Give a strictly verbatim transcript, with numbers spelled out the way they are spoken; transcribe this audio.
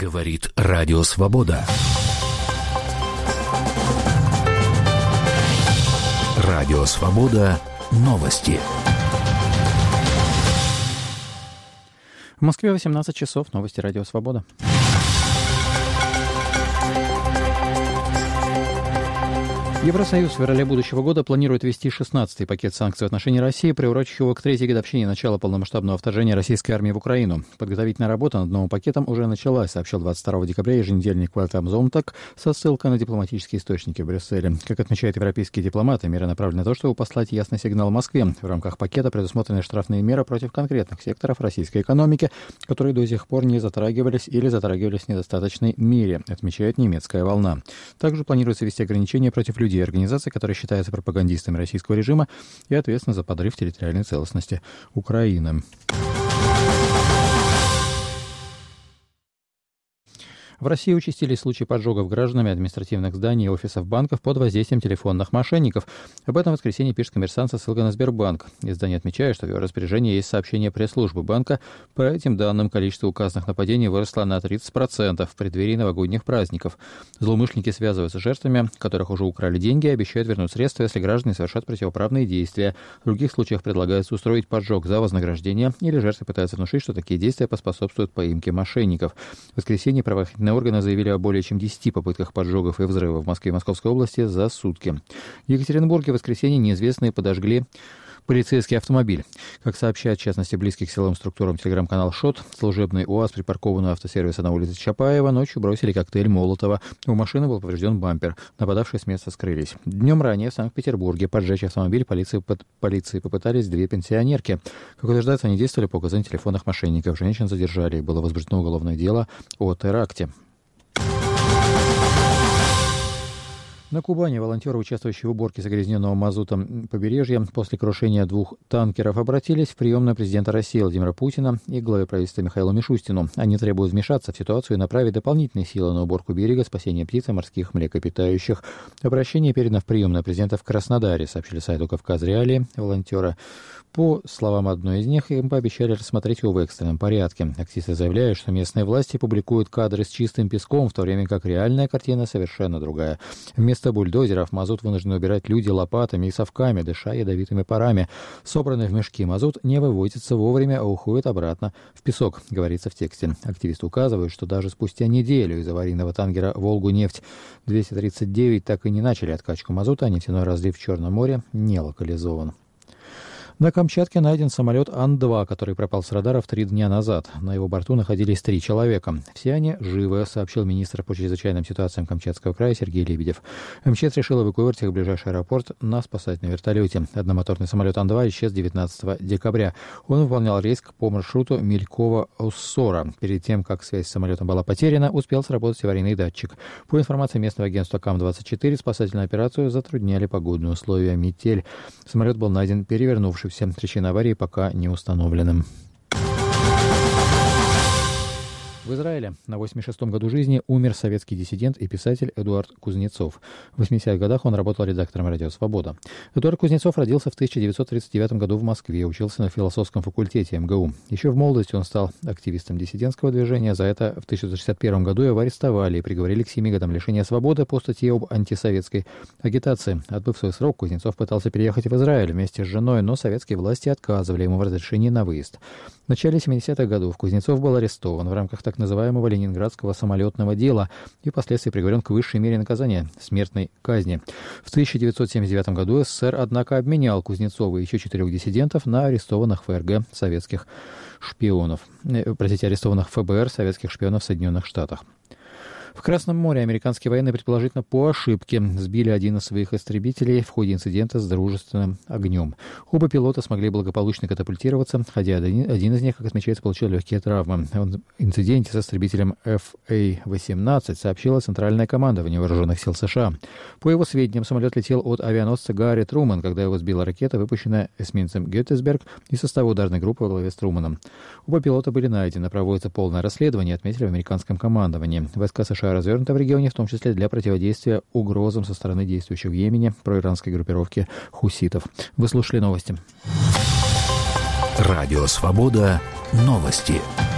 Говорит Радио Свобода. Радио Свобода. Новости. В Москве восемнадцать часов. Новости Радио Свобода. Евросоюз в феврале будущего года планирует ввести шестнадцатый пакет санкций в отношении России, приурочив его к третьей годовщине начала полномасштабного вторжения российской армии в Украину. Подготовительная работа над новым пакетом уже началась, сообщил двадцать второго декабря еженедельник Weltamzontak со ссылкой на дипломатические источники в Брюсселе. Как отмечают европейские дипломаты, меры направлены на то, чтобы послать ясный сигнал Москве. В рамках пакета предусмотрены штрафные меры против конкретных секторов российской экономики, которые до сих пор не затрагивались или затрагивались в недостаточной мере, отмечает немецкая волна. Также планируется ввести ограничения против людей и организаций, которые считаются пропагандистами российского режима и ответственны за подрыв территориальной целостности Украины. В России участились случаи поджогов гражданами административных зданий и офисов банков под воздействием телефонных мошенников. Об этом в воскресенье пишет «Коммерсант» со ссылкой на Сбербанк. Издание отмечает, что в его распоряжении есть сообщение пресс-службы банка. По этим данным, количество указанных нападений выросло на тридцать процентов в преддверии новогодних праздников. Злоумышленники связываются с жертвами, которых уже украли деньги, и обещают вернуть средства, если граждане совершат противоправные действия. В других случаях предлагается устроить поджог за вознаграждение, или жертвы пытаются внушить, что такие действия поспособствуют поимке мошенников. В воскресенье правоохранительные органы заявили о более чем десяти попытках поджогов и взрывов в Москве и Московской области за сутки. В Екатеринбурге в воскресенье неизвестные подожгли полицейский автомобиль. Как сообщает, в частности, близкий к силовым структурам телеграм-канал «Шот», служебный УАЗ, припаркованный у автосервиса на улице Чапаева, ночью бросили коктейль Молотова. У машины был поврежден бампер. Нападавшие с места скрылись. Днем ранее в Санкт-Петербурге поджечь автомобиль полиции, под, полиции попытались две пенсионерки. Как утверждается, они действовали по указанию телефонных мошенников. Женщин задержали, и было возбуждено уголовное дело о теракте. На Кубани волонтеры, участвующие в уборке загрязненного мазутом побережья, после крушения двух танкеров обратились в приемную президента России Владимира Путина и главе правительства Михаилу Мишустину. Они требуют вмешаться в ситуацию и направить дополнительные силы на уборку берега, спасение птиц и морских млекопитающих. Обращение передано в приемную президента в Краснодаре, сообщили сайту «Кавказ Реалии» волонтеры. По словам одной из них, им пообещали рассмотреть его в экстренном порядке. Активисты заявляют, что местные власти публикуют кадры с чистым песком, в то время как реальная картина совершенно другая. Вместо бульдозеров мазут вынуждены убирать люди лопатами и совками, дыша ядовитыми парами. Собранный в мешки мазут не вывозится вовремя, а уходит обратно в песок, говорится в тексте. Активисты указывают, что даже спустя неделю из аварийного танкера «Волгу-нефть» двести тридцать девять так и не начали откачку мазута, а нефтяной разлив в Черном море не локализован. На Камчатке найден самолет Ан два, который пропал с радаров три дня назад. На его борту находились три человека. Все они живы, сообщил министр по чрезвычайным ситуациям Камчатского края Сергей Лебедев. МЧС решил эвакуировать их в ближайший аэропорт на спасательном вертолете. Одномоторный самолет Ан два исчез девятнадцатого декабря. Он выполнял рейс по маршруту Мелькова-Уссора. Перед тем, как связь с самолетом была потеряна, успел сработать аварийный датчик. По информации местного агентства Кам двадцать четыре, спасательную операцию затрудняли погодные условия, метель. Самолет был найден перевернувшимся. Причина аварии пока не установлены. В Израиле на восемьдесят шестом году жизни умер советский диссидент и писатель Эдуард Кузнецов. В восьмидесятых годах он работал редактором «Радио Свобода». Эдуард Кузнецов родился в тысяча девятьсот тридцать девятом году в Москве, учился на философском факультете эм гэ у. Еще в молодости он стал активистом диссидентского движения. За это в тысяча девятьсот шестьдесят первом году его арестовали и приговорили к семи годам лишения свободы по статье об антисоветской агитации. Отбыв свой срок, Кузнецов пытался переехать в Израиль вместе с женой, но советские власти отказывали ему в разрешении на выезд. В начале семидесятых годов Кузнецов был арестован в рамках так называемого ленинградского самолетного дела и впоследствии приговорен к высшей мере наказания – смертной казни. В тысяча девятьсот семьдесят девятом году СССР, однако, обменял Кузнецова и еще четырех диссидентов на арестованных эф эр гэ советских шпионов. Э, простите, арестованных эф бэ эр советских шпионов в Соединенных Штатах. В Красном море американские военные, предположительно по ошибке, сбили один из своих истребителей в ходе инцидента с дружественным огнем. Оба пилота смогли благополучно катапультироваться, хотя один, один из них, как отмечается, получил легкие травмы. О инциденте с истребителем эф эй восемнадцать сообщила Центральное командование Вооруженных сил США. По его сведениям, самолет летел от авианосца Гарри Труман, когда его сбила ракета, выпущенная эсминцем Геттисберг из состава ударной группы во главе с Труманом. Оба пилота были найдены, проводится полное расследование, отметили в американском командовании. Войска США развернуты в регионе, в том числе для противодействия угрозам со стороны действующих в Йемене проиранской группировки хуситов. Вы слушали новости. Радио Свобода. Новости.